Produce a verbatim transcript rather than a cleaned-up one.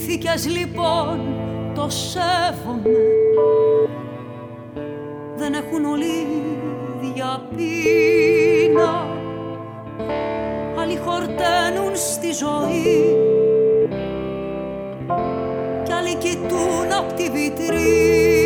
κι ας λοιπόν το σέβομαι, δεν έχουν όλοι ίδια πείνα. Άλλοι χορταίνουν στη ζωή κι άλλοι κοιτούν απ' τη βιτρίνα.